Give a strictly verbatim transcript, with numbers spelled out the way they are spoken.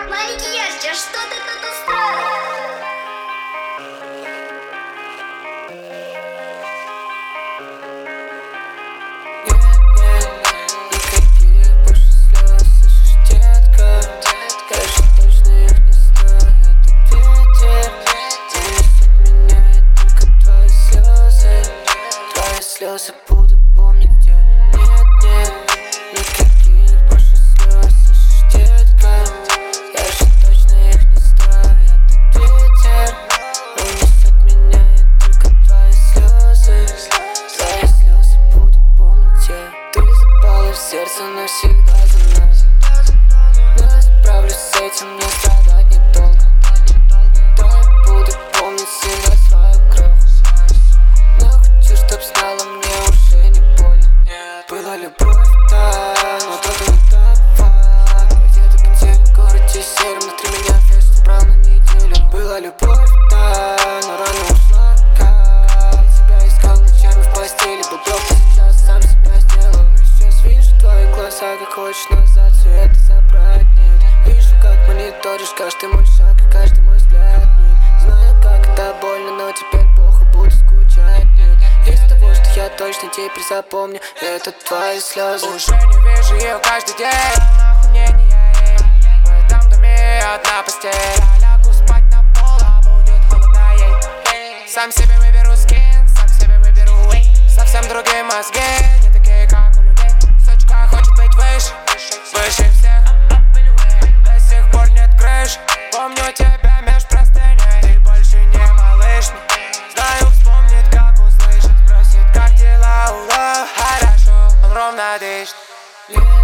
Макияж, что ты тут устроил? Слезы буду помнить, где нет, нет, никаких больше слез. Слышишь, детка, я же точно их не стою. Этот ветер унесет меня, и только твои слезы. Твои слезы буду помнить, где ты запала в сердце навсегда за нас. Но я справлюсь с этим, мне страдать недолго. Да, я буду помнить всегда свою кровь. Но хочу, чтоб стало мне уже не больно. Была любовь, да, но то-то не так. Где-то потерян в городе серым, внутри меня вес брал на неделю. Была любовь, да, но рано ушла, как тебя искал ночами в постели. Был доктор, сейчас сам себя сделал. Но сейчас вижу твои глаза, как хочешь назад все это забрать, нет. Вижу, как мониторишь каждый мой шаг и каждый мой взгляд, нет. Знаю, как это больно, но теперь похуй, буду скучать, нет. Из того, что я точно теперь запомню, это твои слезы. Уже не вижу ее каждый день. Охуение ей. В этом доме одна постель. Я лягу спать на пол, а будет холодно ей. Сам себе выберу скин, сам себе выберу эй. Совсем другие мозги, не такие, как у людей. Сучка хочет быть выше, выше всех. До сих пор нет крыш. Помню тебя меж простыней. Ты больше не малышня. Знаю, вспомнит, как услышит. Спросит, как дела, ула. Хорошо, он ровно дышит.